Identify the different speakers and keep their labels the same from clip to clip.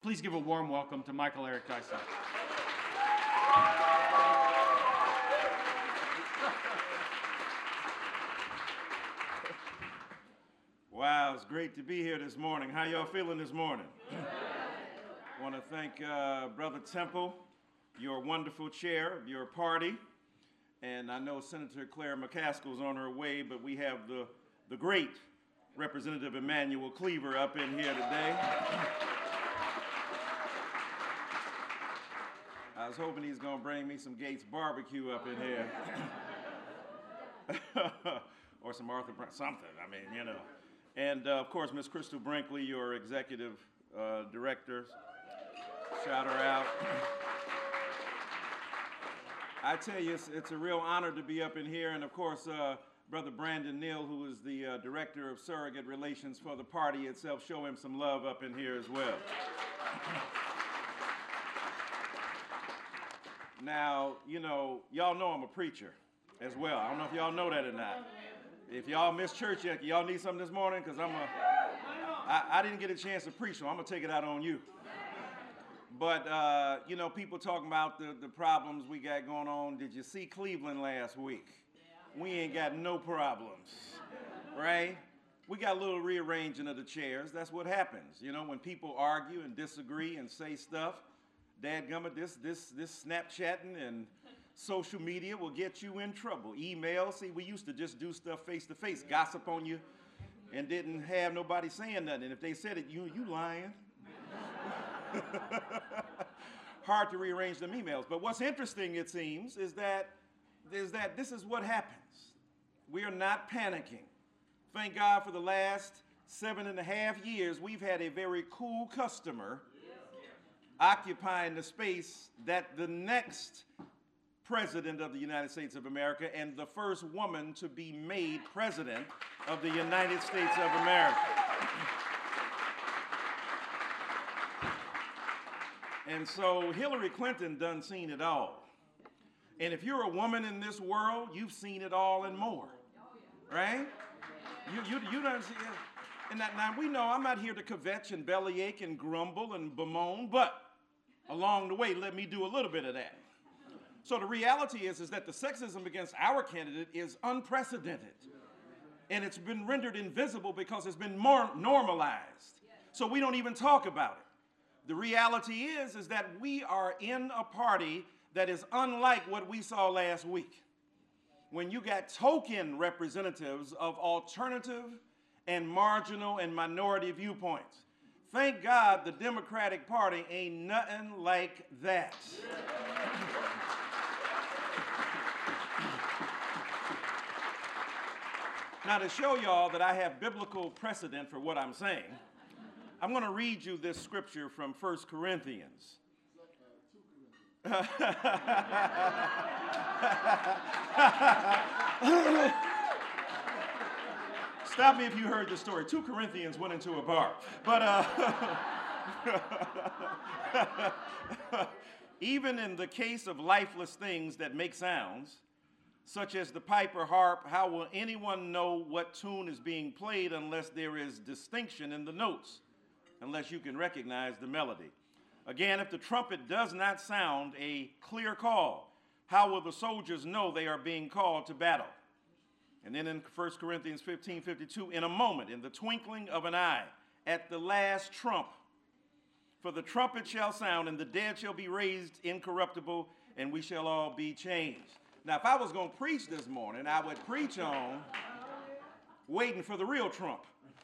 Speaker 1: Please give a warm welcome to Michael Eric Dyson.
Speaker 2: Wow, it's great to be here this morning. How y'all feeling this morning? I want to thank Brother Temple, your wonderful chair of your party. And I know Senator Claire McCaskill's on her way, but we have the great Representative Emanuel Cleaver up in here today. I was hoping he's going to bring me some Gates barbecue up in here. Or some Arthur Brown, something, I mean, you know. And of course, Ms. Crystal Brinkley, your executive director. Shout her out. I tell you, it's a real honor to be up in here. And of course, Brother Brandon Neal, who is the Director of Surrogate Relations for the party itself, show him some love up in here as well. Now, you know, y'all know I'm a preacher as well. I don't know if y'all know that or not. If y'all missed church yet, y'all need something this morning? Because I didn't get a chance to preach, so I'm going to take it out on you. But, you know, people talking about the problems we got going on. Did you see Cleveland last week? We ain't got no problems, right? We got a little rearranging of the chairs. That's what happens. You know, when people argue and disagree and say stuff, dadgummit, this Snapchatting and social media will get you in trouble. Email, see, we used to just do stuff face-to-face, gossip on you, and didn't have nobody saying nothing. And if they said it, you lying. Hard to rearrange them emails. But what's interesting, it seems, is that this is what happens. We are not panicking. Thank God for the last 7.5 years, we've had a very cool customer occupying the space that the next President of the United States of America and the first woman to be made President of the United States of America. And so Hillary Clinton done seen it all. And if you're a woman in this world, you've seen it all and more, right? You done see it. And now we know I'm not here to kvetch and bellyache and grumble and bemoan, but along the way, let me do a little bit of that. So the reality is that the sexism against our candidate is unprecedented. And it's been rendered invisible because it's been more normalized. So we don't even talk about it. The reality is that we are in a party that is unlike what we saw last week, when you got token representatives of alternative and marginal and minority viewpoints. Thank God the Democratic Party ain't nothing like that. Now, to show y'all that I have biblical precedent for what I'm saying, I'm going to read you this scripture from 1 Corinthians. Stop me if you heard the story. 2 Corinthians went into a bar. But even in the case of lifeless things that make sounds, such as the pipe or harp, how will anyone know what tune is being played unless there is distinction in the notes, unless you can recognize the melody? Again, if the trumpet does not sound a clear call, how will the soldiers know they are being called to battle? And then in 1 Corinthians 15:52, in a moment, in the twinkling of an eye, at the last trump, for the trumpet shall sound, and the dead shall be raised incorruptible, and we shall all be changed. Now, if I was going to preach this morning, I would preach on waiting for the real trump.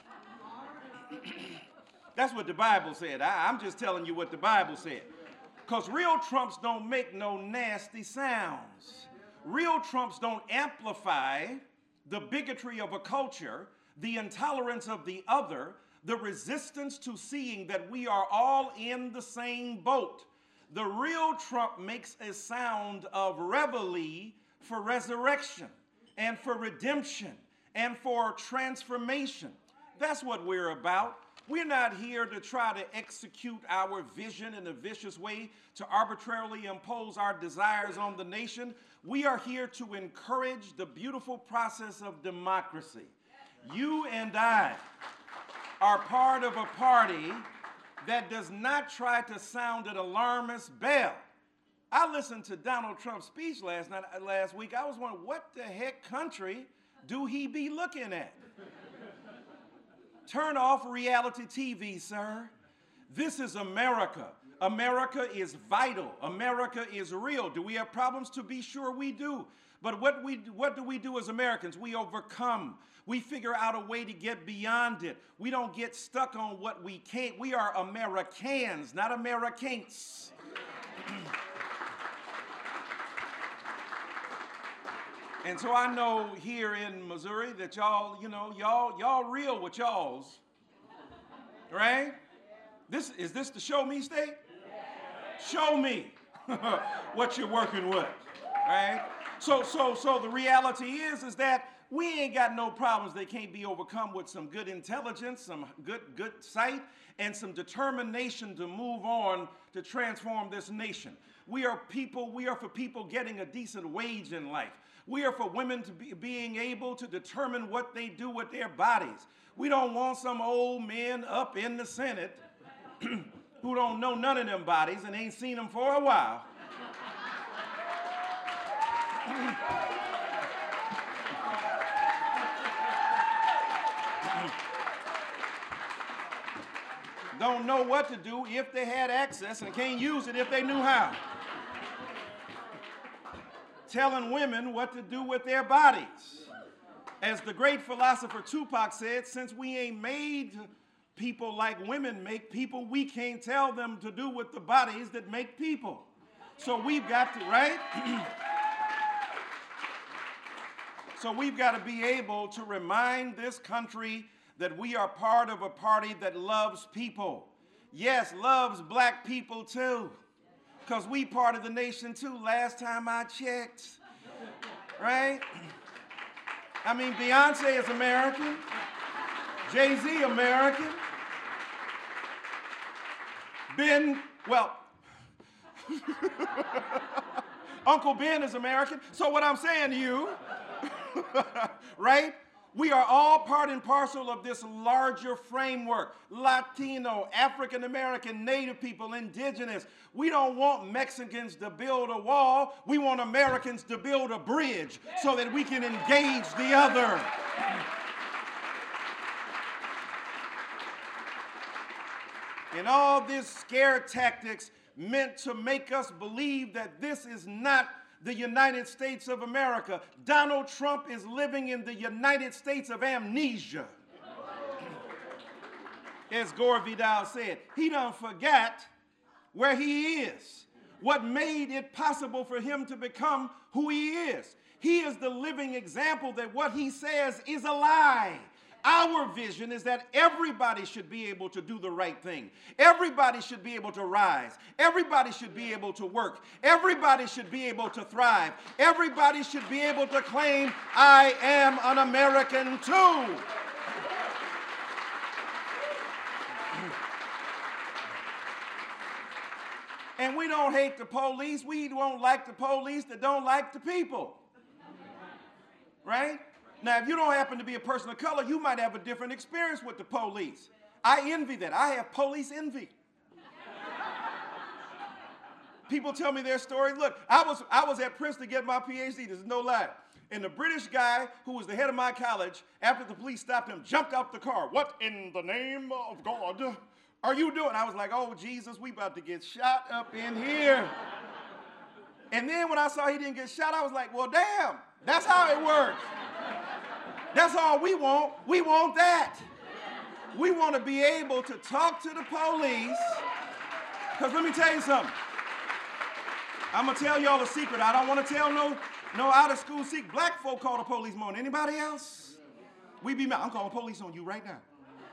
Speaker 2: That's what the Bible said. I'm just telling you what the Bible said. Because real trumps don't make no nasty sounds. Real trumps don't amplify the bigotry of a culture, the intolerance of the other, the resistance to seeing that we are all in the same boat. The real trump makes a sound of reveille for resurrection and for redemption and for transformation. That's what we're about. We're not here to try to execute our vision in a vicious way, to arbitrarily impose our desires on the nation. We are here to encourage the beautiful process of democracy. You and I are part of a party that does not try to sound an alarmist bell. I listened to Donald Trump's speech last week. I was wondering, what the heck country do he be looking at? Turn off reality TV, sir. This is America. America is vital. America is real. Do we have problems? To be sure we do. But what do we do as Americans? We overcome. We figure out a way to get beyond it. We don't get stuck on what we can't. We are Americans, not Americans. And so I know here in Missouri that y'all real with y'all's, right? Is this the show me state? Show me what you're working with, right? So the reality is that we ain't got no problems that can't be overcome with some good intelligence, some good sight, and some determination to move on to transform this nation. We are for people getting a decent wage in life. We are for women to being able to determine what they do with their bodies. We don't want some old men up in the Senate who don't know none of them bodies and ain't seen them for a while. Don't know what to do if they had access and can't use it if they knew how. Telling women what to do with their bodies. As the great philosopher Tupac said, since we ain't made people like women make people, we can't tell them to do with the bodies that make people. So we've got to, right? So we've got to be able to remind this country that we are part of a party that loves people. Yes, loves black people too. Because we part of the nation too, last time I checked, right? I mean, Beyonce is American, Jay-Z American, Uncle Ben is American. So what I'm saying to you, right? We are all part and parcel of this larger framework. Latino, African American, Native people, indigenous. We don't want Mexicans to build a wall. We want Americans to build a bridge so that we can engage the other. And all this scare tactics meant to make us believe that this is not the United States of America. Donald Trump is living in the United States of amnesia. As Gore Vidal said, he done forgot where he is, what made it possible for him to become who he is. He is the living example that what he says is a lie. Our vision is that everybody should be able to do the right thing. Everybody should be able to rise. Everybody should be able to work. Everybody should be able to thrive. Everybody should be able to claim, I am an American too. And we don't hate the police. We don't like the police that don't like the people. Right? Now, if you don't happen to be a person of color, you might have a different experience with the police. I envy that. I have police envy. People tell me their stories. Look, I was at Princeton to get my PhD. This is no lie. And the British guy who was the head of my college, after the police stopped him, jumped out the car. What in the name of God are you doing? I was like, oh, Jesus, we about to get shot up in here. And then when I saw he didn't get shot, I was like, well, damn, that's how it works. That's all we want. We want that. We want to be able to talk to the police. Because let me tell you something. I'm going to tell y'all a secret. I don't want to tell no out-of-school secret. Black folk call the police more than anybody else. We be mad. I'm calling police on you right now.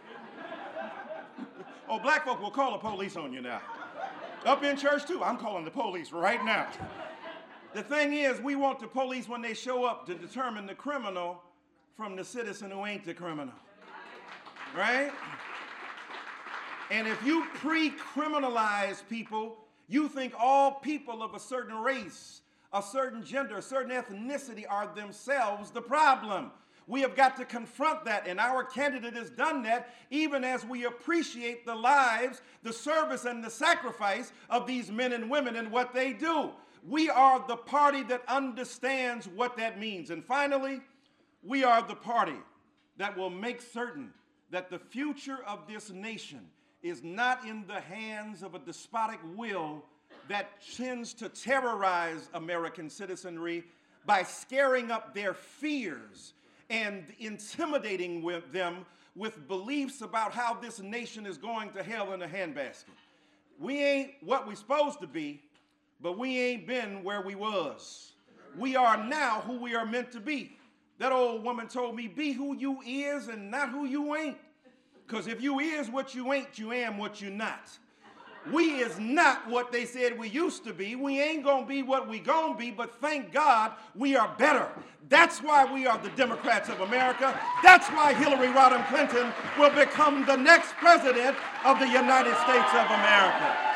Speaker 2: Oh, black folk will call the police on you now. Up in church, too. I'm calling the police right now. The thing is, we want the police, when they show up, to determine the criminal from the citizen who ain't the criminal, right? And if you pre-criminalize people, you think all people of a certain race, a certain gender, a certain ethnicity are themselves the problem. We have got to confront that, and our candidate has done that, even as we appreciate the lives, the service, and the sacrifice of these men and women and what they do. We are the party that understands what that means. And finally, we are the party that will make certain that the future of this nation is not in the hands of a despotic will that tends to terrorize American citizenry by scaring up their fears and intimidating them with beliefs about how this nation is going to hell in a handbasket. We ain't what we're supposed to be, but we ain't been where we was. We are now who we are meant to be. That old woman told me, be who you is and not who you ain't. Because if you is what you ain't, you am what you not. We is not what they said we used to be. We ain't going to be what we going to be, but thank God we are better. That's why we are the Democrats of America. That's why Hillary Rodham Clinton will become the next president of the United States of America.